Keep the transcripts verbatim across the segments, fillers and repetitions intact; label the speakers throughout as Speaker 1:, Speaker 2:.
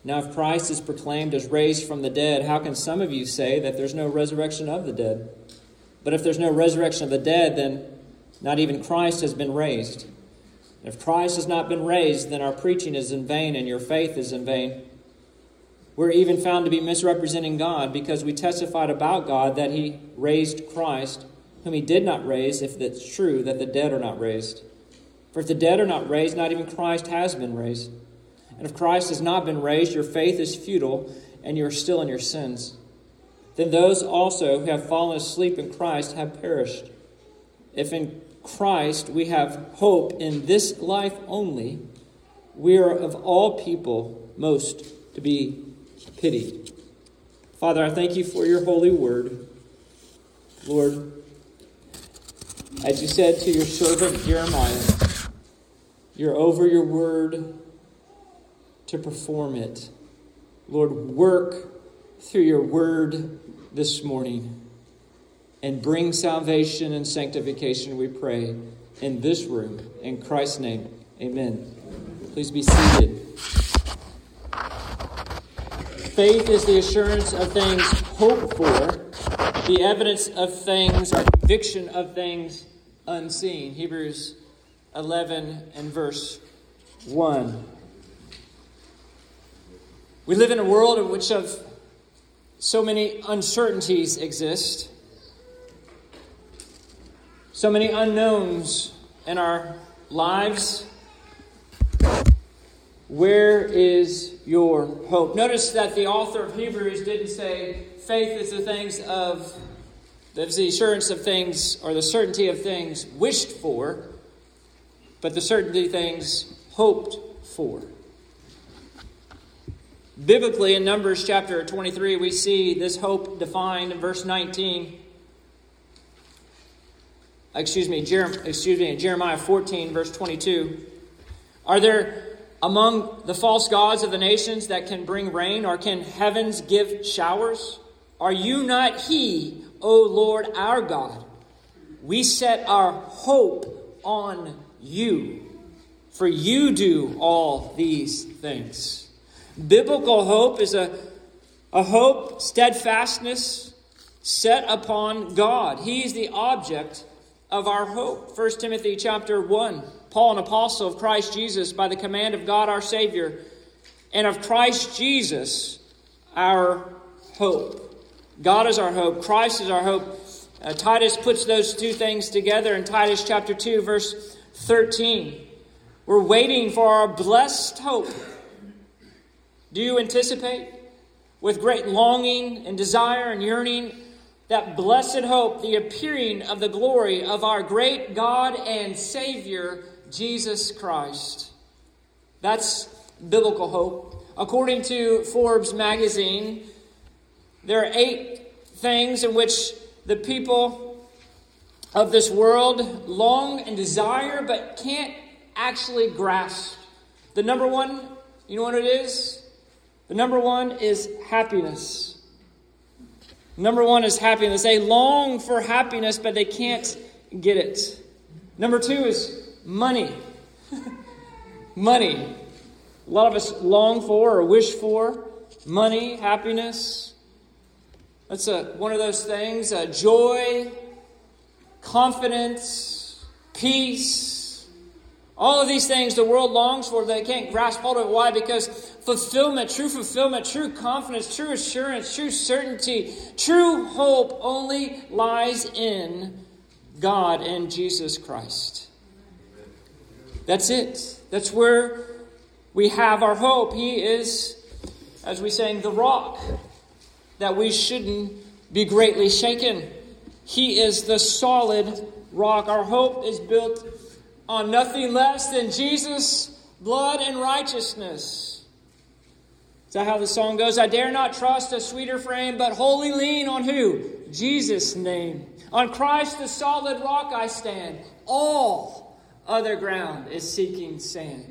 Speaker 1: Now, if Christ is proclaimed as raised from the dead, how can some of you say that there's no resurrection of the dead? But if there's no resurrection of the dead, then not even Christ has been raised. If Christ has not been raised, then our preaching is in vain and your faith is in vain. We're even found to be misrepresenting God because we testified about God that he raised Christ, whom he did not raise, if it's true that the dead are not raised. For if the dead are not raised, not even Christ has been raised. And if Christ has not been raised, your faith is futile, and you are still in your sins. Then those also who have fallen asleep in Christ have perished. If in Christ we have hope in this life only, we are of all people most to be pitied. Father, I thank you for your holy word. Lord, as you said to your servant Jeremiah, you're over your word to perform it. Lord, work through your word this morning and bring salvation and sanctification, we pray, in this room. In Christ's name, amen. Please be seated. Faith is the assurance of things hoped for, the evidence of things, or conviction of things unseen. Hebrews eleven and verse one. We live in a world in which of so many uncertainties exist, so many unknowns in our lives. Where is your hope? Notice that the author of Hebrews didn't say faith is the things of, that's the assurance of things, or the certainty of things wished for, but the certainty of things hoped for. Biblically, in Numbers chapter twenty-three, we see this hope defined in verse nineteen. Excuse me, Jeremiah, excuse me, in Jeremiah fourteen, verse twenty-two. Are there among the false gods of the nations that can bring rain, or can heavens give showers? Are you not he, O Lord our God? We set our hope on you, for you do all these things. Biblical hope is a, a hope, steadfastness set upon God. He is the object of our hope. First Timothy chapter one. Paul, an apostle of Christ Jesus, by the command of God our Savior, and of Christ Jesus, our hope. God is our hope. Christ is our hope. Uh, Titus puts those two things together in Titus chapter two, verse thirteen. We're waiting for our blessed hope. Do you anticipate with great longing and desire and yearning that blessed hope, the appearing of the glory of our great God and Savior, Jesus Christ? That's biblical hope. According to Forbes magazine, there are eight things in which the people of this world long and desire but can't actually grasp. The number one, you know what it is? The number one is happiness. Number one is happiness. They long for happiness, but they can't get it. Number two is money. Money. A lot of us long for or wish for money, happiness. That's a, one of those things. Uh, joy, confidence, peace. All of these things the world longs for, they can't grasp hold of it. Why? Because fulfillment, true fulfillment, true confidence, true assurance, true certainty, true hope only lies in God and Jesus Christ. That's it. That's where we have our hope. He is, as we sang, the rock that we shouldn't be greatly shaken. He is the solid rock. Our hope is built on nothing less than Jesus' blood and righteousness. Is that how the song goes? I dare not trust a sweeter frame, but wholly lean on who? Jesus' name. On Christ the solid rock I stand. All other ground is seeking sand.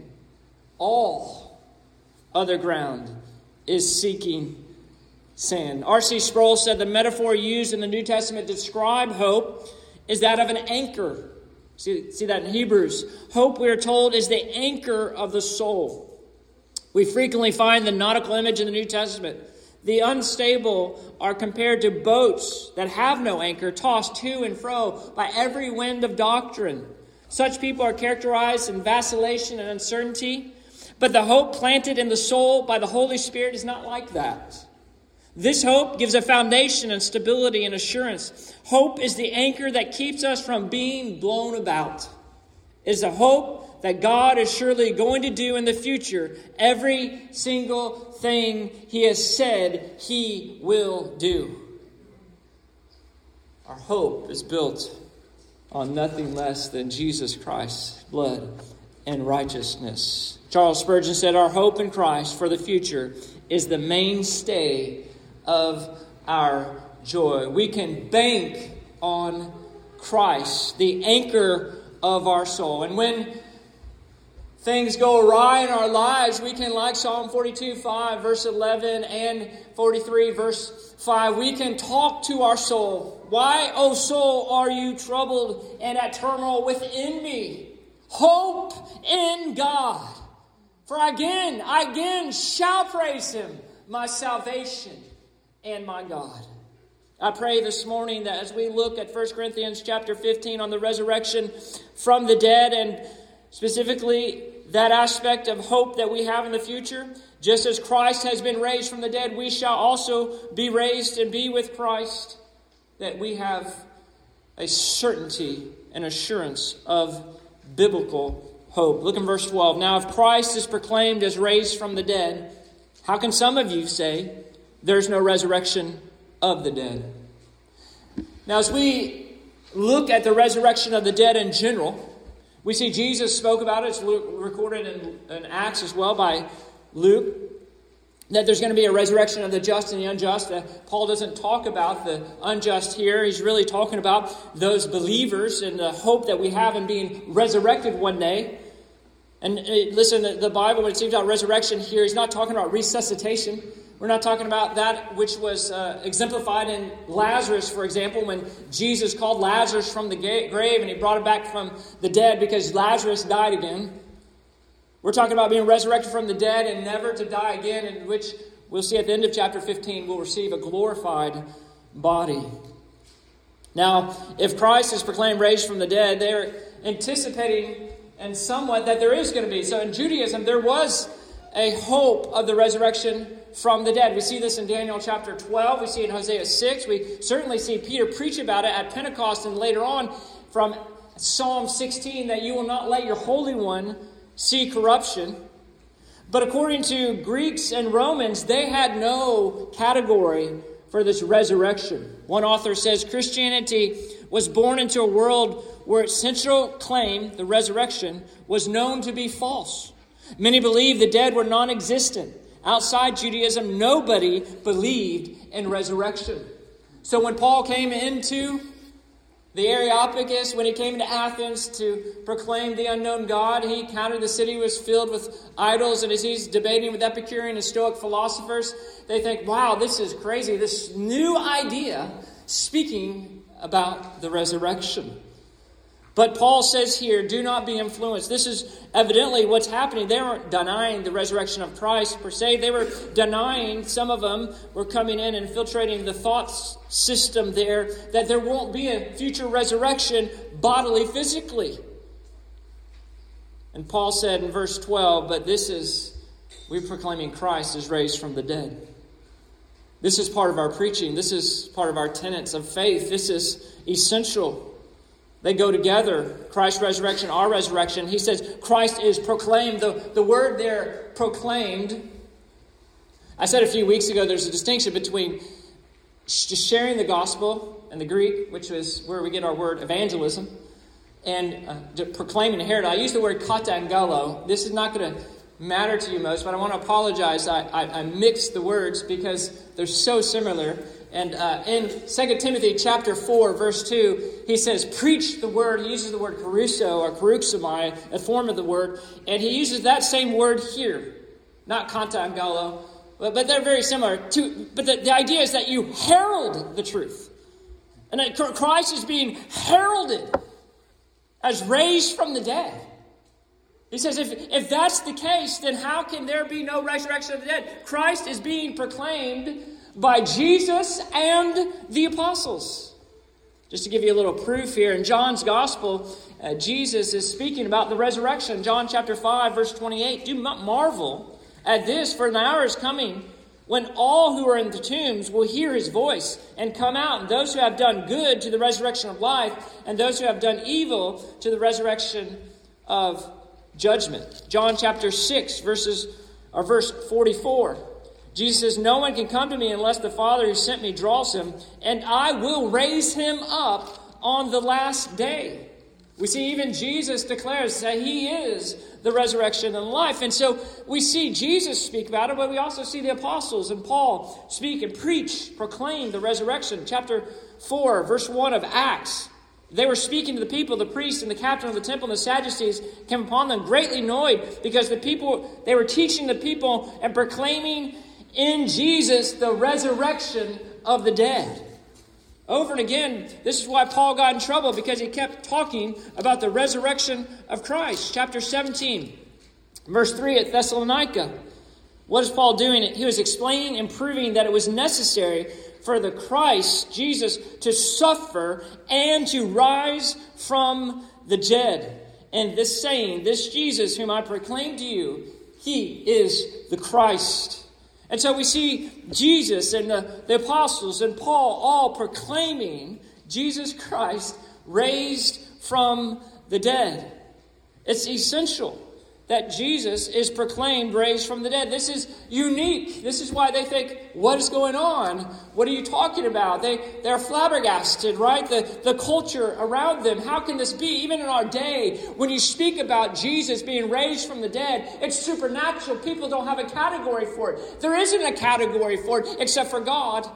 Speaker 1: All other ground is seeking sand. R C Sproul said the metaphor used in the New Testament to describe hope is that of an anchor. See, see that in Hebrews. Hope, we are told, is the anchor of the soul. We frequently find the nautical image in the New Testament. The unstable are compared to boats that have no anchor, tossed to and fro by every wind of doctrine. Such people are characterized in vacillation and uncertainty. But the hope planted in the soul by the Holy Spirit is not like that. This hope gives a foundation and stability and assurance. Hope is the anchor that keeps us from being blown about. It is a hope that God is surely going to do in the future every single thing He has said He will do. Our hope is built on nothing less than Jesus Christ's blood and righteousness. Charles Spurgeon said, our hope in Christ for the future is the mainstay of our joy. We can bank on Christ, the anchor of our soul. And when things go awry in our lives, we can, like Psalm forty-two, five, verse eleven, and forty-three, verse five, we can talk to our soul. Why, O soul, are you troubled and at turmoil within me? Hope in God. For again, I again shall praise Him, my salvation and my God. I pray this morning that as we look at First Corinthians chapter fifteen on the resurrection from the dead, and specifically that aspect of hope that we have in the future, just as Christ has been raised from the dead, we shall also be raised and be with Christ, that we have a certainty and assurance of biblical hope. Look in verse twelve. Now, if Christ is proclaimed as raised from the dead, how can some of you say there's no resurrection of the dead? Now, as we look at the resurrection of the dead in general, we see Jesus spoke about it. It's recorded in, in Acts as well by Luke, that there's going to be a resurrection of the just and the unjust. Uh, Paul doesn't talk about the unjust here. He's really talking about those believers and the hope that we have in being resurrected one day. And uh, listen, the, the Bible, when it speaks about resurrection here, he's not talking about resuscitation. We're not talking about that which was uh, exemplified in Lazarus, for example, when Jesus called Lazarus from the ga- grave and He brought him back from the dead because Lazarus died again. We're talking about being resurrected from the dead and never to die again, in which we'll see at the end of chapter fifteen, we'll receive a glorified body. Now, if Christ is proclaimed raised from the dead, they're anticipating and somewhat that there is going to be. So in Judaism, there was a hope of the resurrection from the dead. We see this in Daniel chapter twelve. We see it in Hosea six. We certainly see Peter preach about it at Pentecost, and later on from Psalm sixteen, that you will not let your Holy One see corruption. But according to Greeks and Romans, they had no category for this resurrection. One author says Christianity was born into a world where its central claim, the resurrection, was known to be false. Many believed the dead were non-existent. Outside Judaism, nobody believed in resurrection. So when Paul came into the Areopagus, when he came to Athens to proclaim the unknown God, he counted the city was filled with idols. And as he's debating with Epicurean and Stoic philosophers, they think, wow, this is crazy. This new idea speaking about the resurrection. But Paul says here, do not be influenced. This is evidently what's happening. They weren't denying the resurrection of Christ per se. They were denying, some of them were coming in and infiltrating the thought system there, that there won't be a future resurrection bodily, physically. And Paul said in verse twelve, but this is, we're proclaiming Christ is raised from the dead. This is part of our preaching. This is part of our tenets of faith. This is essential. They go together. Christ's resurrection, our resurrection. He says Christ is proclaimed. The, the word there, proclaimed. I said a few weeks ago there's a distinction between just sharing the gospel in the Greek, which is where we get our word evangelism, and uh, proclaiming and herald. I use the word katangelo. This is not going to matter to you most, but I want to apologize. I, I, I mixed the words because they're so similar. And uh, in Second Timothy chapter four, verse two, he says, preach the word. He uses the word caruso or caruxomai, a form of the word. And he uses that same word here. Not kanta and gallo, but, but they're very similar. To, but the, the idea is that you herald the truth. And that Christ is being heralded as raised from the dead. He says, if, if that's the case, then how can there be no resurrection of the dead? Christ is being proclaimed by Jesus and the apostles. Just to give you a little proof here, in John's Gospel, uh, Jesus is speaking about the resurrection. John chapter five, verse twenty-eight. Do not marvel at this, for an hour is coming when all who are in the tombs will hear his voice and come out, and those who have done good to the resurrection of life, and those who have done evil to the resurrection of judgment. John chapter six, verses or verse forty-four. Jesus says, no one can come to me unless the Father who sent me draws him, and I will raise him up on the last day. We see even Jesus declares that he is the resurrection and life. And so we see Jesus speak about it, but we also see the apostles and Paul speak and preach, proclaim the resurrection. Chapter four, verse one of Acts. They were speaking to the people, the priests and the captain of the temple and the Sadducees came upon them greatly annoyed because the people, they were teaching the people and proclaiming in Jesus the resurrection of the dead. Over and again, this is why Paul got in trouble, because he kept talking about the resurrection of Christ. Chapter seventeen, verse three at Thessalonica. What is Paul doing? He was explaining and proving that it was necessary for the Christ, Jesus, to suffer and to rise from the dead. And this saying, this Jesus whom I proclaim to you, he is the Christ. And so we see Jesus and the, the apostles and Paul all proclaiming Jesus Christ raised from the dead. It's essential that Jesus is proclaimed raised from the dead. This is unique. This is why they think, what is going on? What are you talking about? They, they're flabbergasted, right? The, the culture around them. How can this be? Even in our day, when you speak about Jesus being raised from the dead, it's supernatural. People don't have a category for it. There isn't a category for it except for God.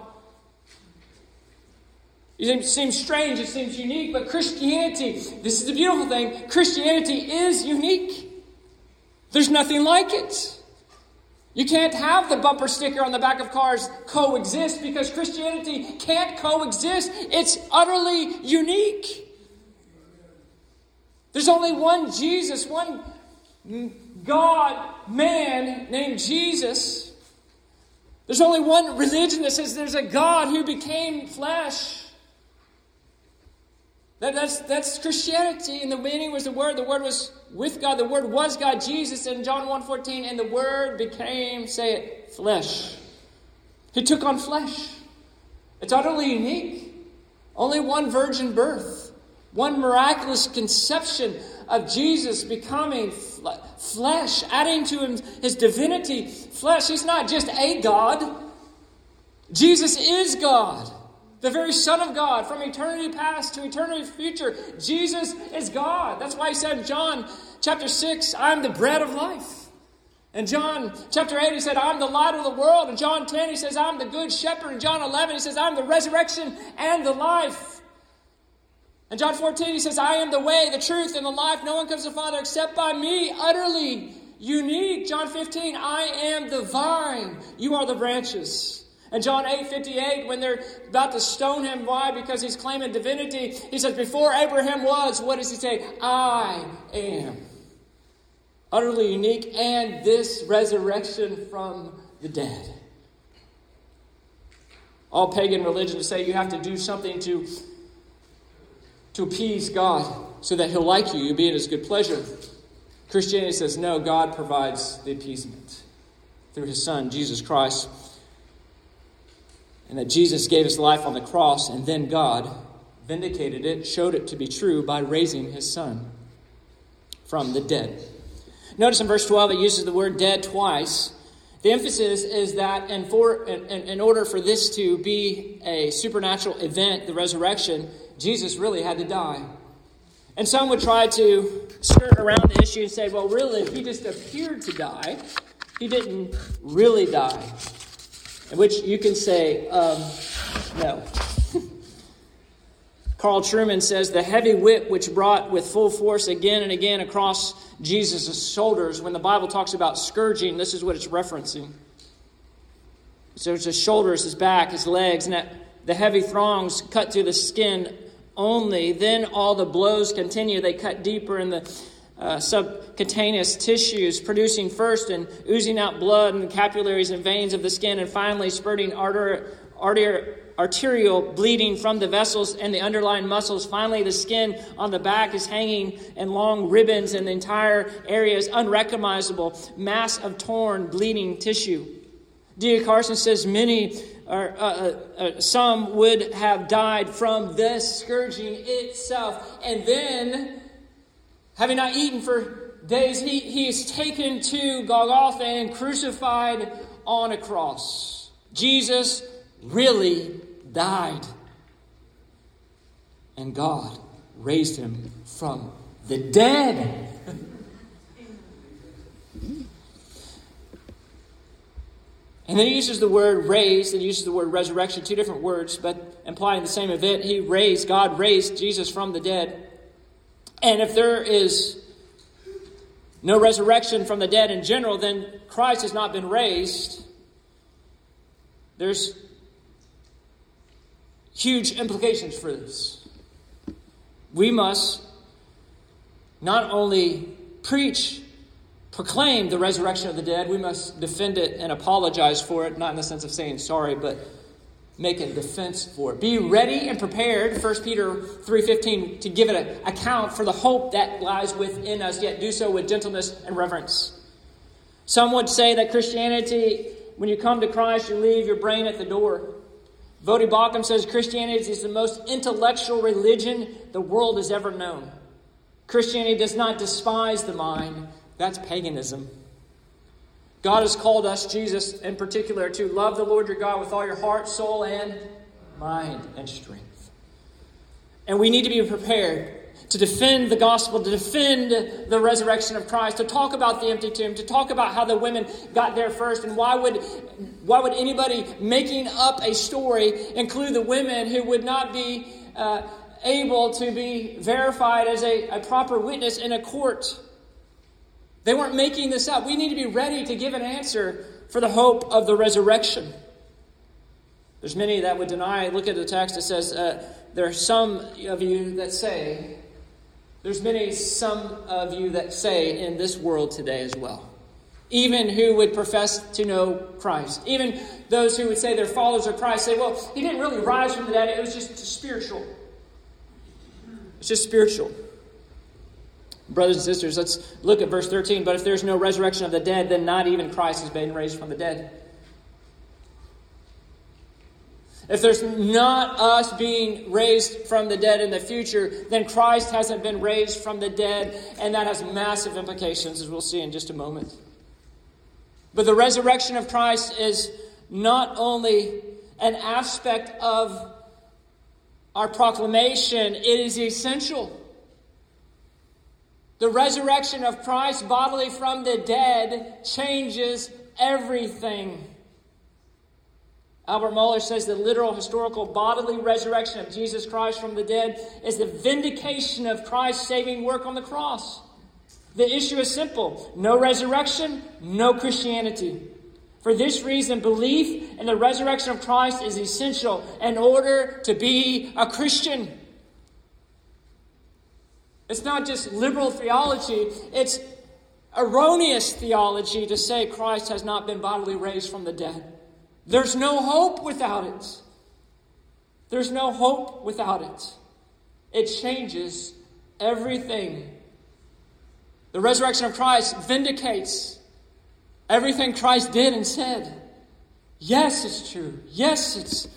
Speaker 1: It seems strange, it seems unique, but Christianity, this is the beautiful thing, Christianity is unique. There's nothing like it. You can't have the bumper sticker on the back of cars coexist, because Christianity can't coexist. It's utterly unique. There's only one Jesus, one God man named Jesus. There's only one religion that says there's a God who became flesh. That, that's, that's Christianity. In the beginning was the Word. The Word was with God. The Word was God. Jesus in John one fourteen. And the Word became, say it, flesh. He took on flesh. It's utterly unique. Only one virgin birth. One miraculous conception of Jesus becoming flesh. Adding to him his divinity. Flesh. He's not just a God. Jesus is God. The very Son of God, from eternity past to eternity future. Jesus is God. That's why he said in John chapter six, I'm the bread of life. In John chapter eight, he said, I'm the light of the world. In John ten, he says, I'm the good shepherd. In John eleven, he says, I'm the resurrection and the life. In John fourteen, he says, I am the way, the truth, and the life. No one comes to the Father except by me. Utterly unique. John fifteen, I am the vine. You are the branches. And John eight fifty-eight, when they're about to stone him, why? Because he's claiming divinity. He says, before Abraham was, what does he say? I am. Utterly unique. And this resurrection from the dead. All pagan religions say you have to do something to, to appease God so that he'll like you. You'll be in his good pleasure. Christianity says, no, God provides the appeasement through his Son, Jesus Christ. And that Jesus gave his life on the cross, and then God vindicated it, showed it to be true by raising his Son from the dead. Notice in verse twelve, it uses the word dead twice. The emphasis is that in, for, in, in order for this to be a supernatural event, the resurrection, Jesus really had to die. And some would try to skirt around the issue and say, well, really, he just appeared to die. He didn't really die. In which you can say, um, no. Carl Trueman says, the heavy whip which brought with full force again and again across Jesus' shoulders. When the Bible talks about scourging, this is what it's referencing. So it's his shoulders, his back, his legs, and that the heavy thongs cut through the skin only. Then all the blows continue. They cut deeper, and the uh, subcutaneous tissues, producing first and oozing out blood in the capillaries and veins of the skin, and finally spurting arter- arter- arterial bleeding from the vessels and the underlying muscles. Finally, the skin on the back is hanging in long ribbons, and the entire area is unrecognizable, mass of torn, bleeding tissue. D A Carson says many, or uh, uh, uh, some would have died from this scourging itself. And then, having not eaten for days, he, he is taken to Golgotha and crucified on a cross. Jesus really died. And God raised him from the dead. And then he uses the word raised and uses the word resurrection, two different words, but implying the same event. He raised, God raised Jesus from the dead. And if there is no resurrection from the dead in general, then Christ has not been raised. There's huge implications for this. We must not only preach, proclaim the resurrection of the dead, we must defend it and apologize for it, not in the sense of saying sorry, but make a defense for it. Be ready and prepared, First Peter three fifteen, to give it an account for the hope that lies within us, yet do so with gentleness and reverence. Some would say that Christianity, when you come to Christ, you leave your brain at the door. Voddie Baucham says Christianity is the most intellectual religion the world has ever known. Christianity does not despise the mind. That's paganism. God has called us, Jesus in particular, to love the Lord your God with all your heart, soul, and mind and strength. And we need to be prepared to defend the gospel, to defend the resurrection of Christ, to talk about the empty tomb, to talk about how the women got there first, and why would why would anybody making up a story include the women who would not be uh, able to be verified as a, a proper witness in a court? They weren't making this up. We need to be ready to give an answer for the hope of the resurrection. There's many that would deny. Look at the text. It says, uh, there are some of you that say, there's many, some of you that say in this world today as well. Even who would profess to know Christ. Even those who would say they're followers of Christ say, well, he didn't really rise from the dead. It was just spiritual. It's just spiritual. Brothers and sisters, let's look at verse thirteen. But if there's no resurrection of the dead, then not even Christ has been raised from the dead. If there's not us being raised from the dead in the future, then Christ hasn't been raised from the dead, and that has massive implications, as we'll see in just a moment. But the resurrection of Christ is not only an aspect of our proclamation, it is essential. The resurrection of Christ bodily from the dead changes everything. Albert Mohler says the literal, historical, bodily resurrection of Jesus Christ from the dead is the vindication of Christ's saving work on the cross. The issue is simple. No resurrection, no Christianity. For this reason, belief in the resurrection of Christ is essential in order to be a Christian. It's not just liberal theology, it's erroneous theology to say Christ has not been bodily raised from the dead. There's no hope without it. There's no hope without it. It changes everything. The resurrection of Christ vindicates everything Christ did and said. Yes, it's true. Yes, it's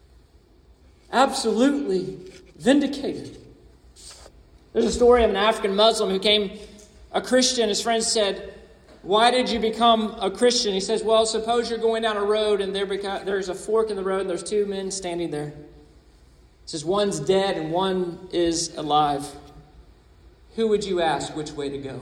Speaker 1: absolutely vindicated. There's a story of an African Muslim who became a Christian. His friends said, "Why did you become a Christian?" He says, "Well, suppose you're going down a road and there beca- there's a fork in the road and there's two men standing there. It says one's dead and one is alive. Who would you ask which way to go?"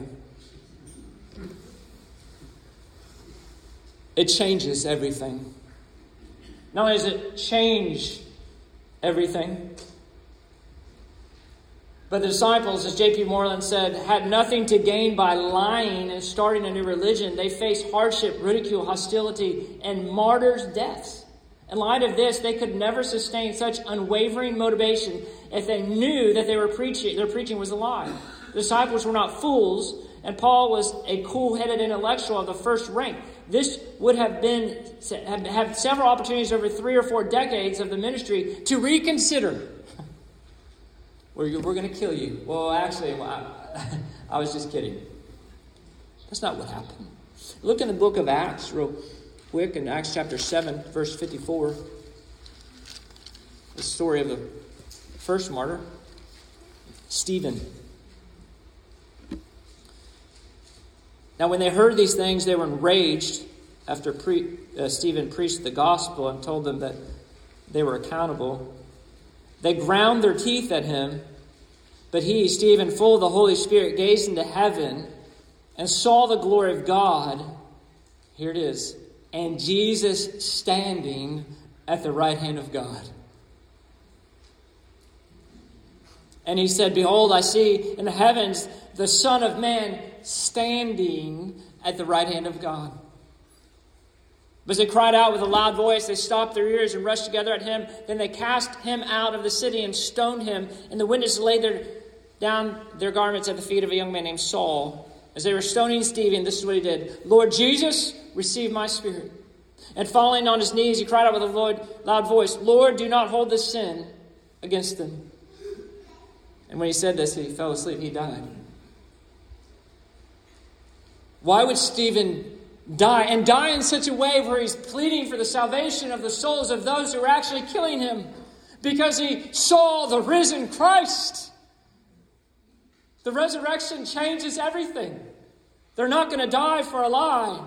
Speaker 1: It changes everything. Not only does it change everything, but the disciples, as J P Moreland said, had nothing to gain by lying and starting a new religion. They faced hardship, ridicule, hostility, and martyrs' deaths. In light of this, they could never sustain such unwavering motivation if they knew that they were preaching, their preaching was a lie. disciples were not fools, and Paul was a cool-headed intellectual of the first rank. This would have been have had several opportunities over three or four decades of the ministry to reconsider. We're, we're going to kill you. Well, actually, I, I was just kidding. That's not what happened. Look in the book of Acts real quick, in Acts chapter seven, verse fifty-four. The story of the first martyr, Stephen. Now, when they heard these things, they were enraged after pre- uh, Stephen preached the gospel and told them that they were accountable. They ground their teeth at him, but he, Stephen, full of the Holy Spirit, gazed into heaven and saw the glory of God. Here it is. And Jesus standing at the right hand of God. And he said, behold, I see in the heavens the Son of Man standing at the right hand of God. But as they cried out with a loud voice, they stopped their ears and rushed together at him. Then they cast him out of the city and stoned him. And the witnesses laid their, down their garments at the feet of a young man named Saul. As they were stoning Stephen, this is what he did. Lord Jesus, receive my spirit. And falling on his knees, he cried out with a loud voice, Lord, do not hold this sin against them. And when he said this, he fell asleep. He died. Why would Stephen die? And die in such a way where he's pleading for the salvation of the souls of those who are actually killing him. Because he saw the risen Christ. The resurrection changes everything. They're not going to die for a lie.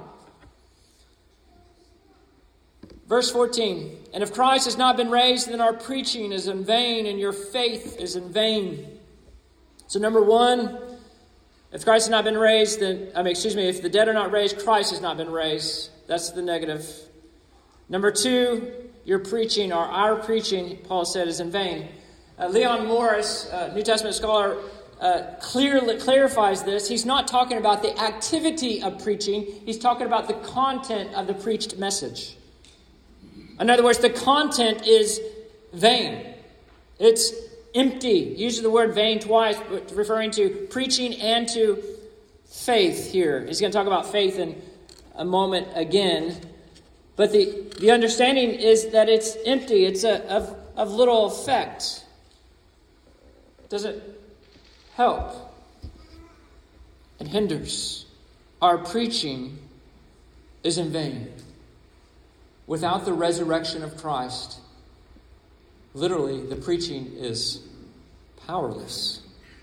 Speaker 1: Verse fourteen. And if Christ has not been raised, then our preaching is in vain and your faith is in vain. So number one, if Christ has not been raised, then, I mean, excuse me, if the dead are not raised, Christ has not been raised. That's the negative. Number two, your preaching, or our preaching, Paul said, is in vain. Uh, Leon Morris, uh, New Testament scholar, uh, clearly clarifies this. He's not talking about the activity of preaching. He's talking about the content of the preached message. In other words, the content is vain. It's empty. He uses the word vain twice, referring to preaching and to faith here. He's going to talk about faith in a moment again. But the, the understanding is that it's empty. It's a, of, of little effect. Does it help? It hinders. Our preaching is in vain. Without the resurrection of Christ, literally, the preaching is powerless.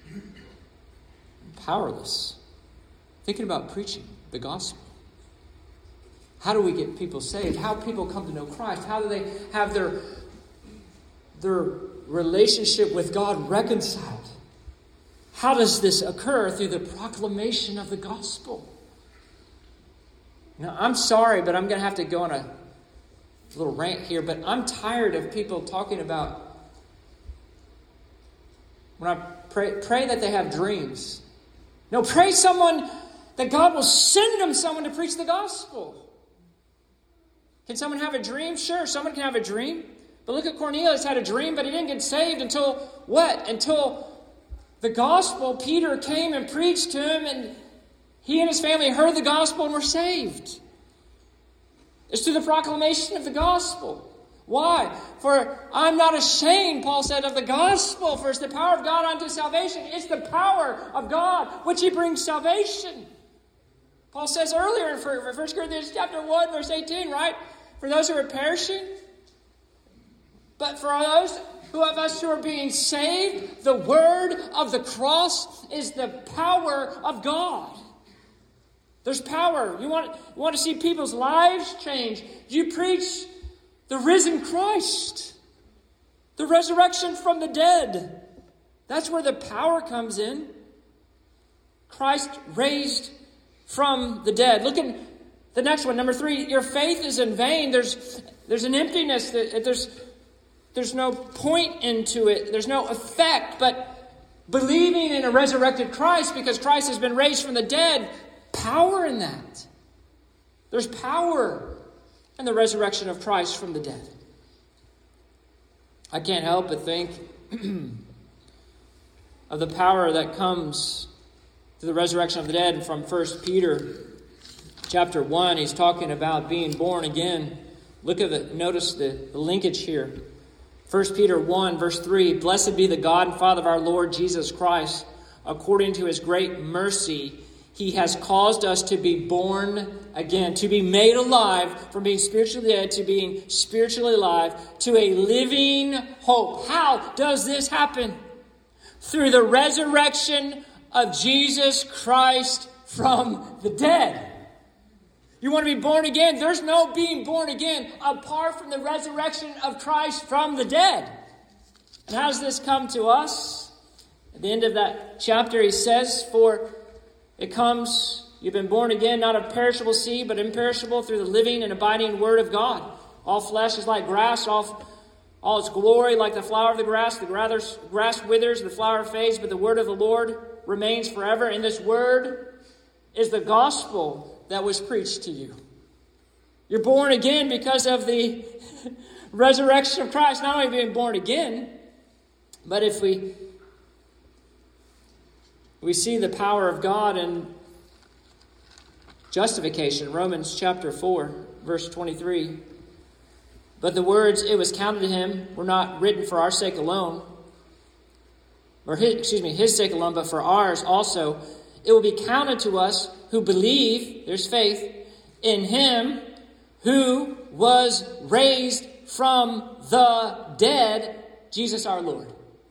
Speaker 1: Powerless. Thinking about preaching the gospel. How do we get people saved? How do people come to know Christ? How do they have their, their relationship with God reconciled? How does this occur? Through the proclamation of the gospel. Now, I'm sorry, but I'm going to have to go on a little rant here, but I'm tired of people talking about, when I pray, pray that they have dreams. No, pray someone, that God will send them someone to preach the gospel. Can someone have a dream? Sure, someone can have a dream. But look at Cornelius, had a dream, but he didn't get saved until what? Until the gospel, Peter came and preached to him, and he and his family heard the gospel and were saved. It's through the proclamation of the gospel. Why? For I'm not ashamed, Paul said, of the gospel, for it's the power of God unto salvation. It's the power of God which he brings salvation. Paul says earlier in First Corinthians chapter one, verse eighteen, right? For those who are perishing, but for those who of us who are being saved, the word of the cross is the power of God. There's power. You want, you want to see people's lives change. You preach the risen Christ. The resurrection from the dead. That's where the power comes in. Christ raised from the dead. Look at the next one. Number three, your faith is in vain. There's, there's an emptiness. There's, there's no point into it. There's no effect. But believing in a resurrected Christ, because Christ has been raised from the dead, power in that. There's power in the resurrection of Christ from the dead. I can't help but think of the power that comes through the resurrection of the dead. And from First Peter chapter one, he's talking about being born again. Look at the, notice the, the linkage here. First Peter one, verse three, "Blessed be the God and Father of our Lord Jesus Christ. According to his great mercy, he has caused us to be born again," to be made alive from being spiritually dead to being spiritually alive, to a living hope. How does this happen? Through the resurrection of Jesus Christ from the dead. You want to be born again? There's no being born again apart from the resurrection of Christ from the dead. And how does this come to us? At the end of that chapter, he says, "For it comes, you've been born again, not of perishable seed, but imperishable, through the living and abiding word of God. All flesh is like grass, all, all its glory like the flower of the grass. The grass, grass withers, the flower fades, but the word of the Lord remains forever." And this word is the gospel that was preached to you. You're born again because of the resurrection of Christ. Not only being born again, but if we we see the power of God in justification. Romans chapter four, verse twenty-three. "But the words, 'it was counted to him,' were not written for our sake alone, or his, excuse me, his sake alone, but for ours also. It will be counted to us who believe," there's faith, "in him who was raised from the dead, Jesus our Lord."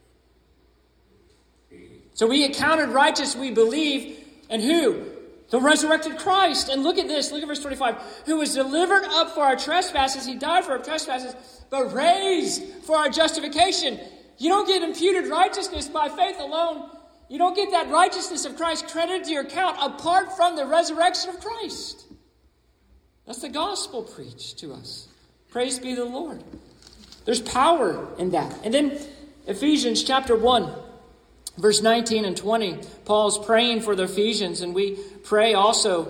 Speaker 1: So we get counted righteous, we believe in who? The resurrected Christ. And look at this, look at verse twenty-five. "Who was delivered up for our trespasses," he died for our trespasses, "but raised for our justification." You don't get imputed righteousness by faith alone. You don't get that righteousness of Christ credited to your account apart from the resurrection of Christ. That's the gospel preached to us. Praise be the Lord. There's power in that. And then Ephesians chapter one, verse nineteen and twenty. Paul's praying for the Ephesians, and we pray also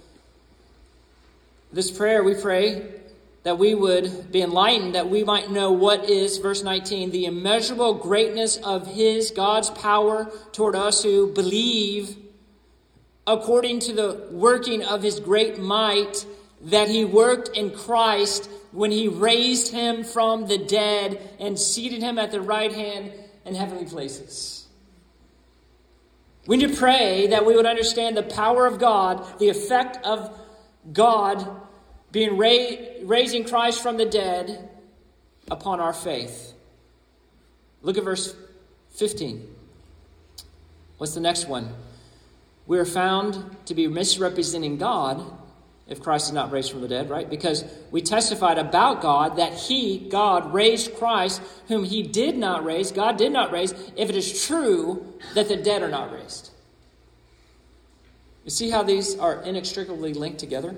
Speaker 1: this prayer. We pray that we would be enlightened, that we might know what is, verse nineteen, "the immeasurable greatness of his," God's power toward us who believe, "according to the working of his great might that he worked in Christ when he raised him from the dead and seated him at the right hand in heavenly places." We need to pray that we would understand the power of God, the effect of God being ra- raising Christ from the dead upon our faith. Look at verse fifteen. What's the next one? "We are found to be misrepresenting God if Christ is not raised from the dead," right? "Because we testified about God that he," God, "raised Christ, whom he did not raise," God did not raise, "if it is true that the dead are not raised." You see how these are inextricably linked together?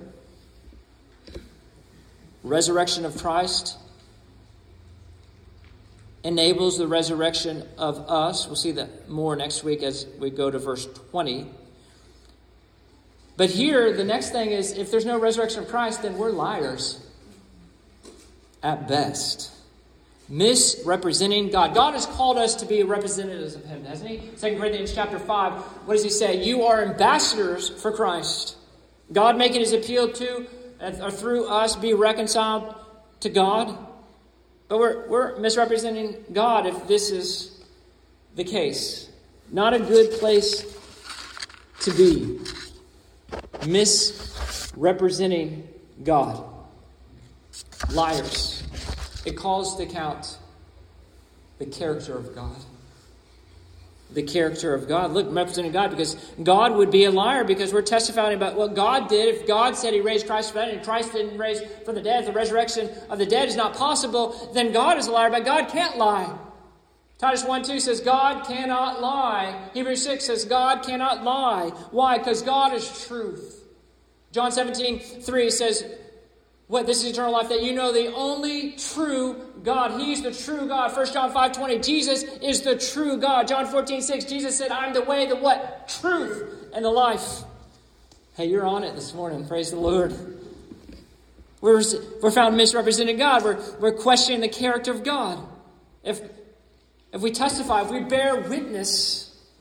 Speaker 1: Resurrection of Christ enables the resurrection of us. We'll see that more next week as we go to verse twenty. But here, the next thing is, if there's no resurrection of Christ, then we're liars at best. Misrepresenting God. God has called us to be representatives of him, hasn't he? Second Corinthians chapter five, what does he say? "You are ambassadors for Christ." God making his appeal to or through us be reconciled to God. But we're, we're misrepresenting God if this is the case. Not a good place to be. Misrepresenting God. Liars. It calls to account the character of God. The character of God. Look, representing God, because God would be a liar because we're testifying about what God did. If God said he raised Christ from the dead and Christ didn't raise from the dead, if the resurrection of the dead is not possible, then God is a liar, but God can't lie. Titus one two says God cannot lie. Hebrews six says God cannot lie. Why? Because God is truth. John seventeen three says, what? This is eternal life, that you know the only true God. He's the true God. First John five twenty, Jesus is the true God. John fourteen six, Jesus said, I'm the way, the what? Truth and the life. Hey, you're on it this morning. Praise the Lord. We're, we're found misrepresenting God. We're, we're questioning the character of God. If, if we testify, if we bear witness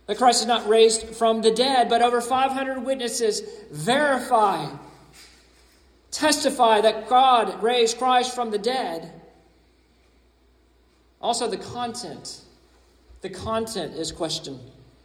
Speaker 1: that Christ is not raised from the dead, but over five hundred witnesses verify, testify that God raised Christ from the dead. Also, the content. The content is questioned.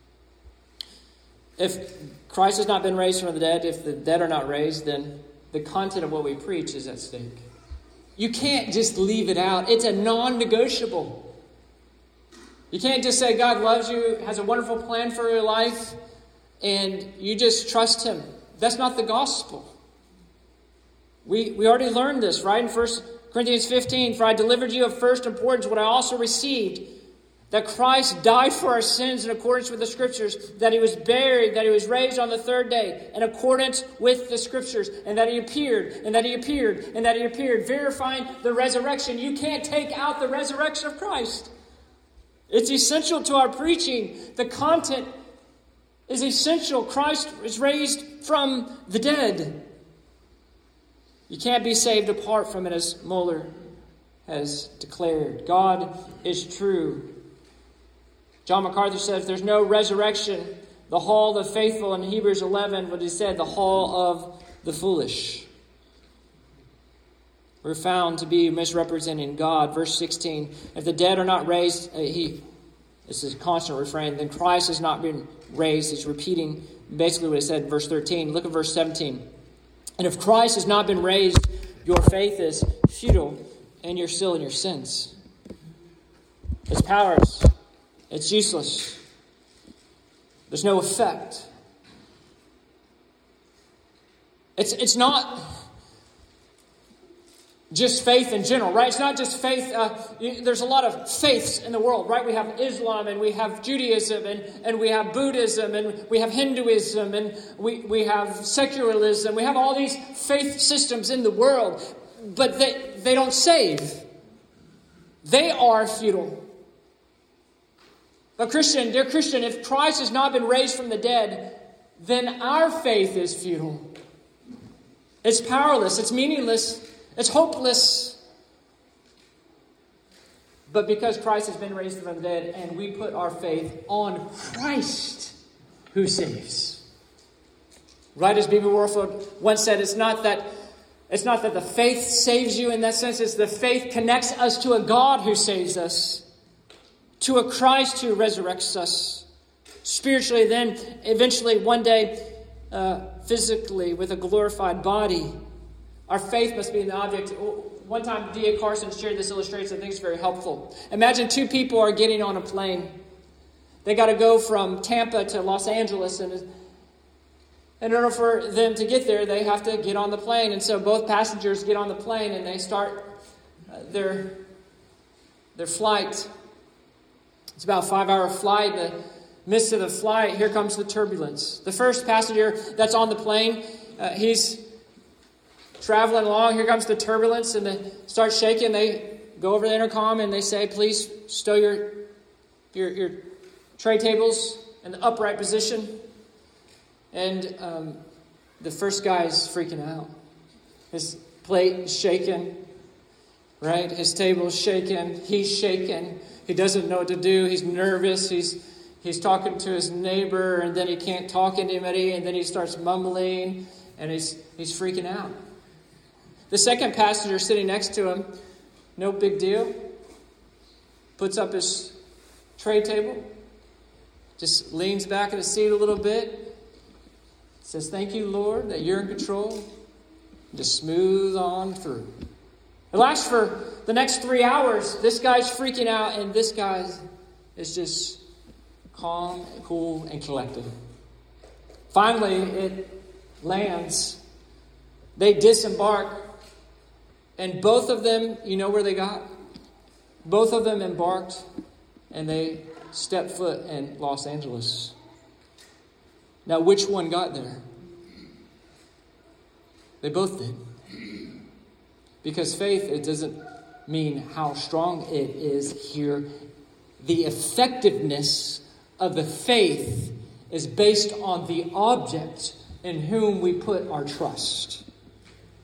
Speaker 1: If Christ has not been raised from the dead, if the dead are not raised, then the content of what we preach is at stake. You can't just leave it out. It's a non-negotiable. You can't just say God loves you, has a wonderful plan for your life, and you just trust him. That's not the gospel. We, we already learned this, right? In First Corinthians fifteen, for I delivered you of first importance what I also received, that Christ died for our sins in accordance with the Scriptures, that he was buried, that he was raised on the third day in accordance with the Scriptures, and that he appeared, and that he appeared, and that he appeared, verifying the resurrection. You can't take out the resurrection of Christ. It's essential to our preaching. The content is essential. Christ is raised from the dead. You can't be saved apart from it, as Mueller has declared. God is true. John MacArthur says there's no resurrection. The hall of the faithful in Hebrews eleven, what he said, the hall of the foolish. We're found to be misrepresenting God. Verse sixteen, if the dead are not raised, uh, he, this is a constant refrain, then Christ has not been raised. He's repeating basically what he said in verse thirteen. Look at verse seventeen. And if Christ has not been raised, your faith is futile and you're still in your sins. It's powerless. It's useless. There's no effect. It's, it's not just faith in general, right? It's not just faith. Uh, there's a lot of faiths in the world, right? We have Islam and we have Judaism and, and we have Buddhism and we have Hinduism and we, we have secularism. We have all these faith systems in the world, but they, they don't save. They are futile. But Christian, dear Christian, if Christ has not been raised from the dead, then our faith is futile. It's powerless. It's meaningless. It's hopeless. But because Christ has been raised from the dead and we put our faith on Christ who saves. Right, as B B Warfield once said, it's not that it's not that the faith saves you in that sense. It's the faith connects us to a God who saves us, to a Christ who resurrects us spiritually, then eventually one day uh, physically with a glorified body. Our faith must be in the object. One time D A Carson shared this illustration. I think it's very helpful. Imagine two people are getting on a plane. They got to go from Tampa to Los Angeles. And in order for them to get there, they have to get on the plane. And so both passengers get on the plane and they start their, their flight. It's about a five-hour flight. In the midst of the flight, here comes the turbulence. The first passenger that's on the plane, uh, he's traveling along. Here comes the turbulence, and they start shaking. They go over the intercom and they say, "Please stow your your, your tray tables in the upright position." And um, the first guy is freaking out. His plate is shaking, right? His table is shaking. He's shaking. He doesn't know what to do. He's nervous. He's he's talking to his neighbor, and then he can't talk to anybody, and then he starts mumbling, and he's he's freaking out. The second passenger sitting next to him, no big deal, puts up his tray table, just leans back in his seat a little bit, says, "Thank you, Lord, that you're in control." Just smooth on through. It lasts for the next three hours. This guy's freaking out, and this guy is just calm, cool, and collected. Finally, it lands. They disembark. And both of them, you know where they got? Both of them embarked, and they stepped foot in Los Angeles. Now, which one got there? They both did. Because faith, it doesn't mean how strong it is here. The effectiveness of the faith is based on the object in whom we put our trust.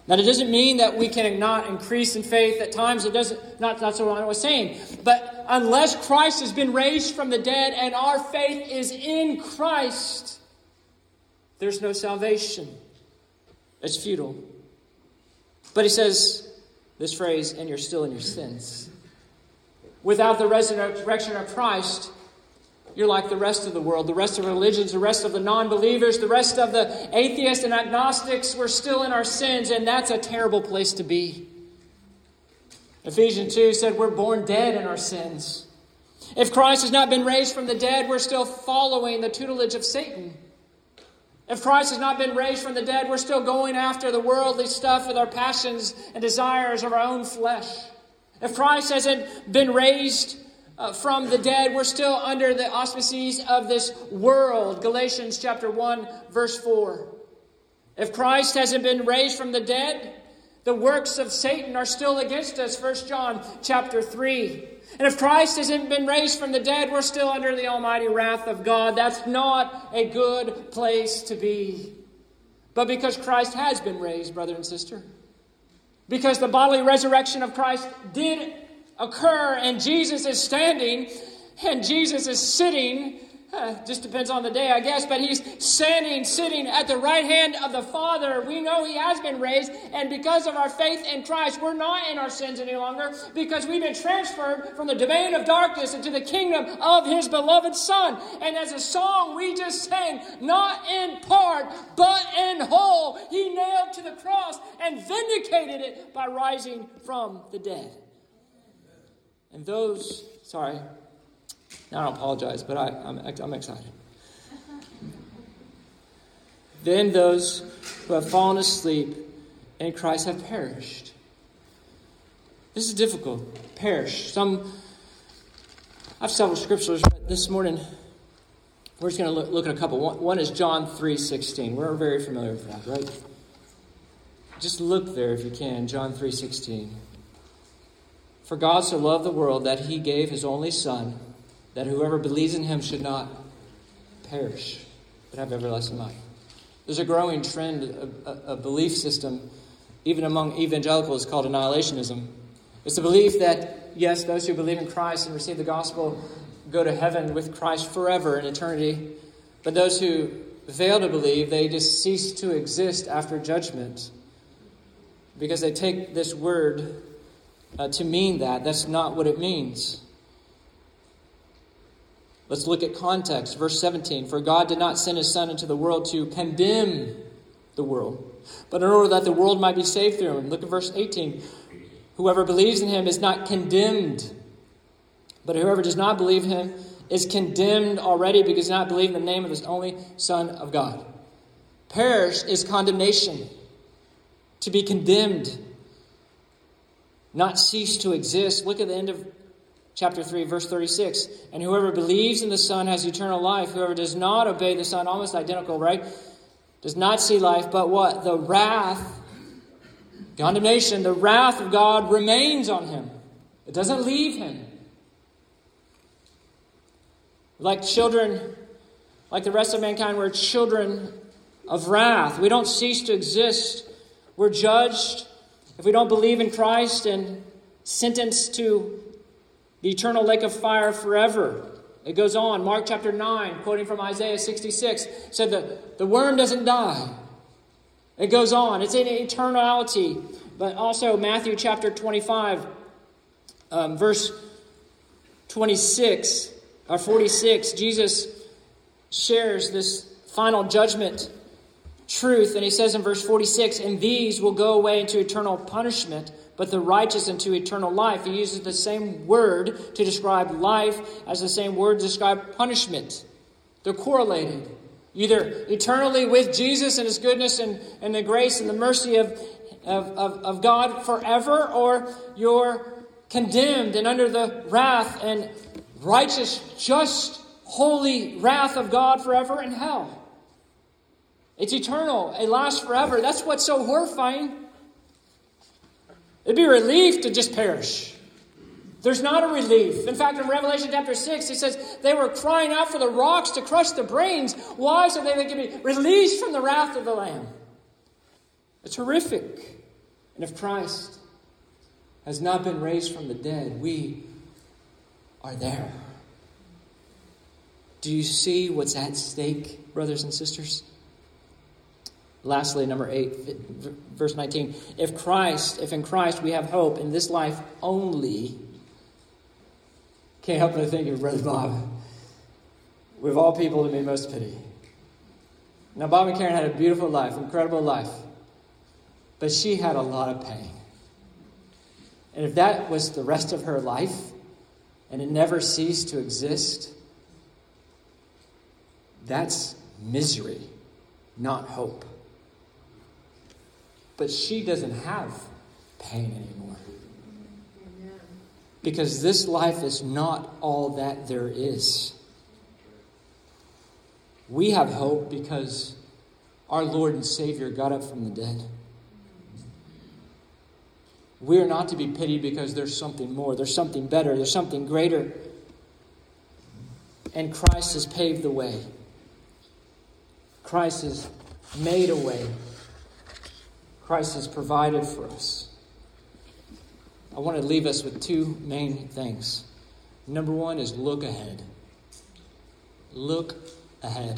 Speaker 1: Now, it doesn't mean that we can not increase in faith at times. It doesn't. Not that's what I was saying. But unless Christ has been raised from the dead and our faith is in Christ, there's no salvation. It's futile. But he says this phrase, and you're still in your sins. Without the resurrection of Christ, you're like the rest of the world, the rest of religions, the rest of the non-believers, the rest of the atheists and agnostics. We're still in our sins, and that's a terrible place to be. Ephesians two said we're born dead in our sins. If Christ has not been raised from the dead, we're still following the tutelage of Satan. If Christ has not been raised from the dead, we're still going after the worldly stuff with our passions and desires of our own flesh. If Christ hasn't been raised Uh, from the dead, we're still under the auspices of this world. Galatians chapter one, verse four. If Christ hasn't been raised from the dead, the works of Satan are still against us. First John chapter three. And if Christ hasn't been raised from the dead, we're still under the almighty wrath of God. That's not a good place to be. But because Christ has been raised, brother and sister, because the bodily resurrection of Christ did occur, and Jesus is standing, and Jesus is sitting, uh, just depends on the day, I guess, but he's standing, sitting at the right hand of the Father. We know he has been raised, and because of our faith in Christ, we're not in our sins any longer, because we've been transferred from the domain of darkness into the kingdom of his beloved Son. And as a song we just sang, not in part, but in whole, he nailed to the cross and vindicated it by rising from the dead. And those, sorry, I don't apologize, but I, I'm, I'm excited. Then those who have fallen asleep in Christ have perished. This is difficult. Perish. Some, I have several scriptures, but this morning we're just going to look, look at a couple. One, one is John three sixteen. We're very familiar with that, right? Just look there if you can, John three sixteen. For God so loved the world that he gave his only Son, that whoever believes in him should not perish, but have everlasting life. There's a growing trend, a, a, a belief system, even among evangelicals, called annihilationism. It's the belief that, yes, those who believe in Christ and receive the gospel go to heaven with Christ forever in eternity. But those who fail to believe, they just cease to exist after judgment, because they take this word Uh, to mean that. That's not what it means. Let's look at context. Verse seventeen. For God did not send his Son into the world to condemn the world, but in order that the world might be saved through him. Look at verse eighteen. Whoever believes in him is not condemned, but whoever does not believe him is condemned already, because he does not believe in the name of his only Son of God. Perish is condemnation. To be condemned. Not cease to exist. Look at the end of chapter three, verse thirty-six. And whoever believes in the Son has eternal life. Whoever does not obey the Son, almost identical, right? Does not see life, but what? The wrath, condemnation, the wrath of God remains on him. It doesn't leave him. Like children, like the rest of mankind, we're children of wrath. We don't cease to exist. We're judged if we don't believe in Christ and sentenced to the eternal lake of fire forever. It goes on. Mark chapter nine, quoting from Isaiah sixty-six, said that the worm doesn't die. It goes on. It's in eternality. But also Matthew chapter twenty-five, um, verse twenty-six, or forty-six, Jesus shares this final judgment truth, and he says in verse forty-six, and these will go away into eternal punishment, but the righteous into eternal life. He uses the same word to describe life as the same word to describe punishment. They're correlated. Either eternally with Jesus and his goodness and, and the grace and the mercy of, of, of, of God forever, or you're condemned and under the wrath and righteous, just, holy wrath of God forever in hell. It's eternal. It lasts forever. That's what's so horrifying. It'd be a relief to just perish. There's not a relief. In fact, in Revelation chapter six, it says they were crying out for the rocks to crush the brains. Why? So they can be released from the wrath of the Lamb. It's horrific. And if Christ has not been raised from the dead, we are there. Do you see what's at stake, brothers and sisters? Lastly, number eight, verse nineteen. If Christ, if in Christ we have hope in this life only, can't help but think of Brother Bob. With all people to be most pity. Now, Bob and Karen had a beautiful life, incredible life. But she had a lot of pain. And if that was the rest of her life, and it never ceased to exist, that's misery, not hope. But she doesn't have pain anymore. Because this life is not all that there is. We have hope because our Lord and Savior got up from the dead. We are not to be pitied because there's something more, there's something better, there's something greater. And Christ has paved the way. Christ has made a way. Christ has provided for us. I want to leave us with two main things. Number one is look ahead. Look ahead.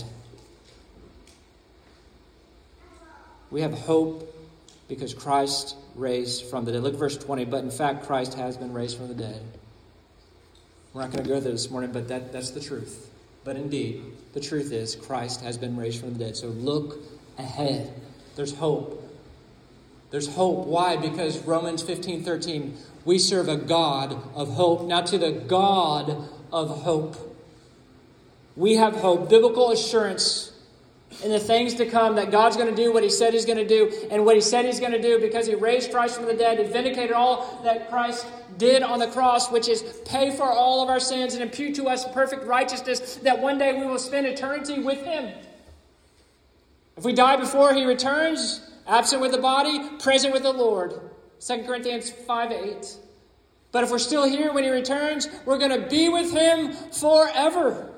Speaker 1: We have hope because Christ raised from the dead. Look at verse twenty. But in fact, Christ has been raised from the dead. We're not going to go there this morning, but that, that's the truth. But indeed, the truth is Christ has been raised from the dead. So look ahead. There's hope. There's hope. Why? Because Romans fifteen thirteen, we serve a God of hope. Now to the God of hope. We have hope, biblical assurance in the things to come that God's going to do what He said He's going to do. And what He said He's going to do because He raised Christ from the dead and vindicated all that Christ did on the cross, which is pay for all of our sins and impute to us perfect righteousness, that one day we will spend eternity with Him. If we die before He returns, absent with the body, present with the Lord. Second Corinthians five eight. But if we're still here when He returns, we're going to be with Him forever.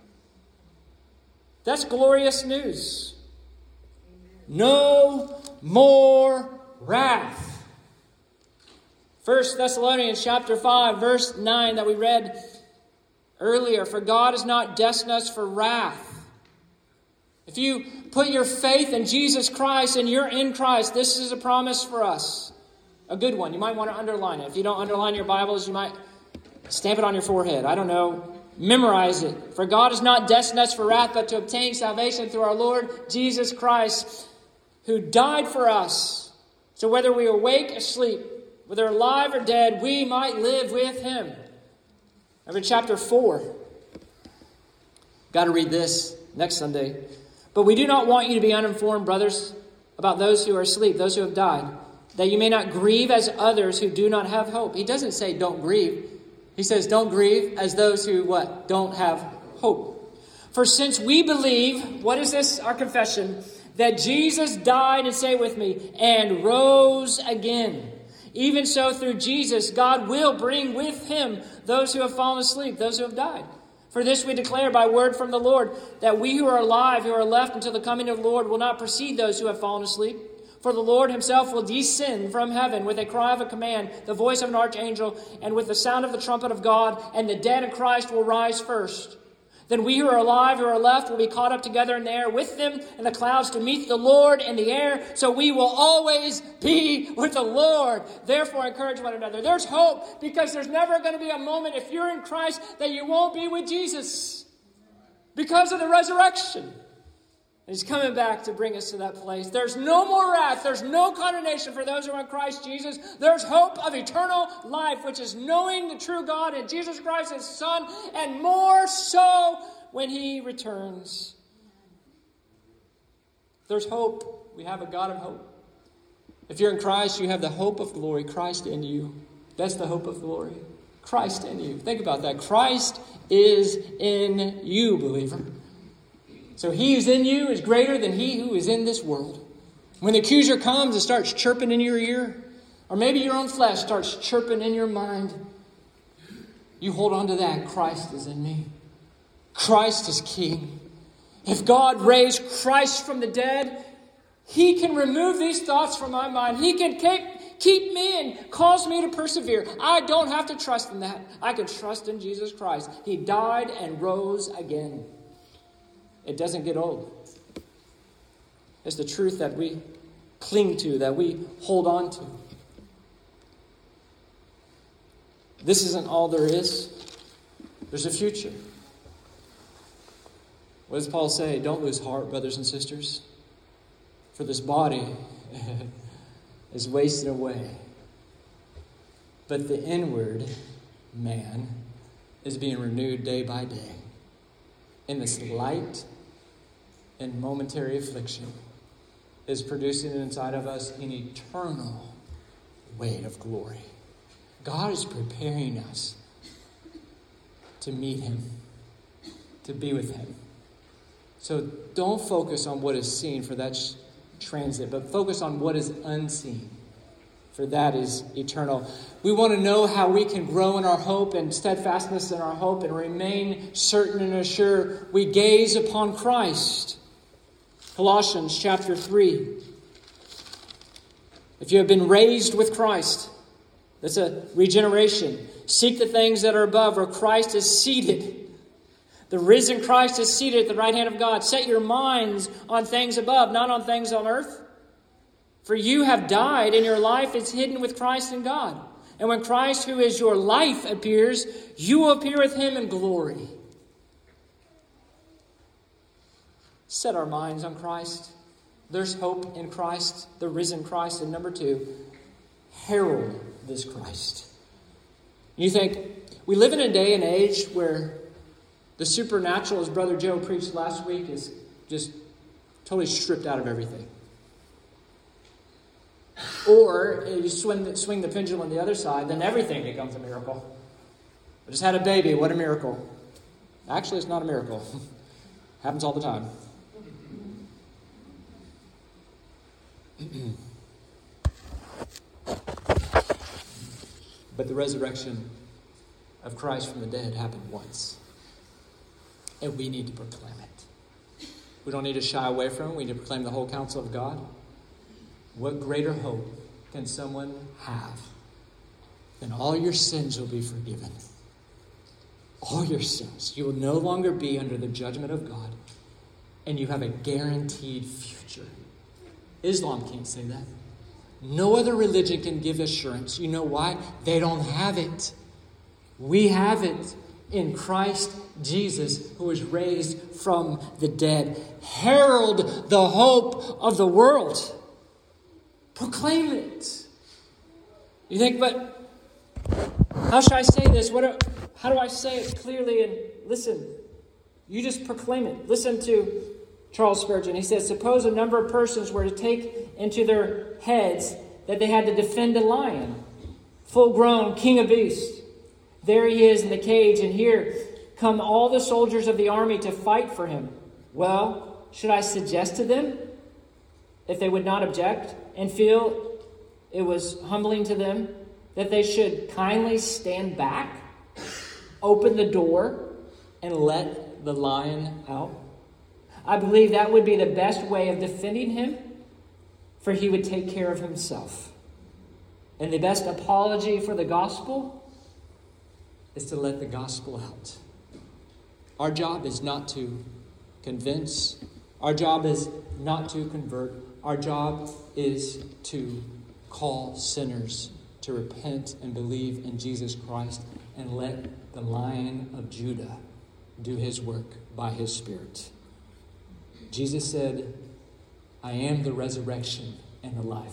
Speaker 1: That's glorious news. No more wrath. First Thessalonians chapter five, verse nine that we read earlier. For God has not destined us for wrath. If you put your faith in Jesus Christ and you're in Christ, this is a promise for us. A good one. You might want to underline it. If you don't underline your Bibles, you might stamp it on your forehead. I don't know. Memorize it. For God has not destined us for wrath, but to obtain salvation through our Lord Jesus Christ, who died for us. So whether we awake or asleep, whether alive or dead, we might live with Him. Over chapter four. Got to read this next Sunday. But we do not want you to be uninformed, brothers, about those who are asleep, those who have died, that you may not grieve as others who do not have hope. He doesn't say don't grieve. He says, don't grieve as those who, what? Don't have hope. For since we believe, what is this? Our confession, that Jesus died, and say with me, and rose again. Even so, through Jesus, God will bring with Him those who have fallen asleep, those who have died. For this we declare by word from the Lord, that we who are alive, who are left until the coming of the Lord, will not precede those who have fallen asleep. For the Lord Himself will descend from heaven with a cry of a command, the voice of an archangel, and with the sound of the trumpet of God, and the dead in Christ will rise first. Then we who are alive, who are left, will be caught up together in the air with them in the clouds to meet the Lord in the air. So we will always be with the Lord. Therefore, encourage one another. There's hope, because there's never going to be a moment, if you're in Christ, that you won't be with Jesus. Because of the resurrection. He's coming back to bring us to that place. There's no more wrath. There's no condemnation for those who are in Christ Jesus. There's hope of eternal life, which is knowing the true God and Jesus Christ, His Son, and more so when He returns. There's hope. We have a God of hope. If you're in Christ, you have the hope of glory, Christ in you. That's the hope of glory. Christ in you. Think about that. Christ is in you, believer. So He who's in you is greater than he who is in this world. When the accuser comes and starts chirping in your ear, or maybe your own flesh starts chirping in your mind, you hold on to that. Christ is in me. Christ is King. If God raised Christ from the dead, He can remove these thoughts from my mind. He can keep, keep me and cause me to persevere. I don't have to trust in that. I can trust in Jesus Christ. He died and rose again. It doesn't get old. It's the truth that we cling to, that we hold on to. This isn't all there is. There's a future. What does Paul say? Don't lose heart, brothers and sisters. For this body is wasted away. But the inward man is being renewed day by day. In this light and momentary affliction is producing inside of us an eternal weight of glory. God is preparing us to meet him, to be with him. So don't focus on what is seen, for that's transit, but focus on what is unseen, for that is eternal. We want to know how we can grow in our hope and steadfastness in our hope and remain certain and assured. We gaze upon Christ. Colossians chapter three. If you have been raised with Christ, that's a regeneration. Seek the things that are above, where Christ is seated. The risen Christ is seated at the right hand of God. Set your minds on things above, not on things on earth. For you have died, and your life is hidden with Christ in God. And when Christ, who is your life, appears, you will appear with him in glory. Set our minds on Christ. There's hope in Christ, the risen Christ. And number two, herald this Christ. You think, we live in a day and age where the supernatural, as Brother Joe preached last week, is just totally stripped out of everything. Or you swing the, swing the pendulum the other side, then everything becomes a miracle. I just had a baby, what a miracle. Actually, it's not a miracle. Happens all the time. But the resurrection of Christ from the dead happened once. And we need to proclaim it. We don't need to shy away from it. We need to proclaim the whole counsel of God. What greater hope can someone have than all your sins will be forgiven? All your sins. You will no longer be under the judgment of God. And you have a guaranteed future. Islam can't say that. No other religion can give assurance. You know why? They don't have it. We have it. In Christ Jesus, who was raised from the dead. Herald the hope of the world. Proclaim it. You think, but how should I say this? What? Are, how do I say it clearly? And listen, you just proclaim it. Listen to Charles Spurgeon. He says, suppose a number of persons were to take into their heads that they had to defend a lion, full-grown king of beasts. There he is in the cage, and here come all the soldiers of the army to fight for him. Well, should I suggest to them, if they would not object and feel it was humbling to them, that they should kindly stand back, open the door, and let the lion out? I believe that would be the best way of defending him, for he would take care of himself. And the best apology for the gospel is to let the gospel out. Our job is not to convince. Our job is not to convert. Our job is to call sinners to repent and believe in Jesus Christ and let the Lion of Judah do his work by his Spirit. Jesus said, I am the resurrection and the life.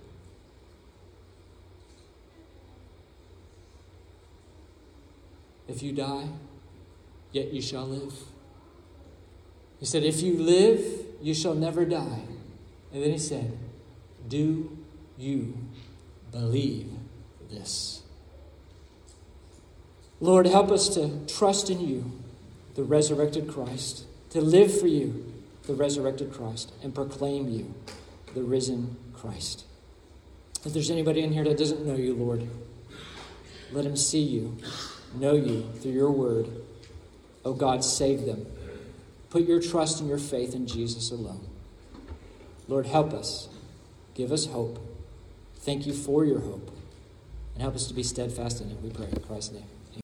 Speaker 1: If you die, yet you shall live. He said, if you live, you shall never die. And then he said, do you believe this? Lord, help us to trust in you, the resurrected Christ, to live for you, the resurrected Christ, and proclaim you, the risen Christ. If there's anybody in here that doesn't know you, Lord, let him see you, know you through your word. Oh God, save them. Put your trust and your faith in Jesus alone. Lord, help us. Give us hope. Thank you for your hope. And help us to be steadfast in it, we pray in Christ's name.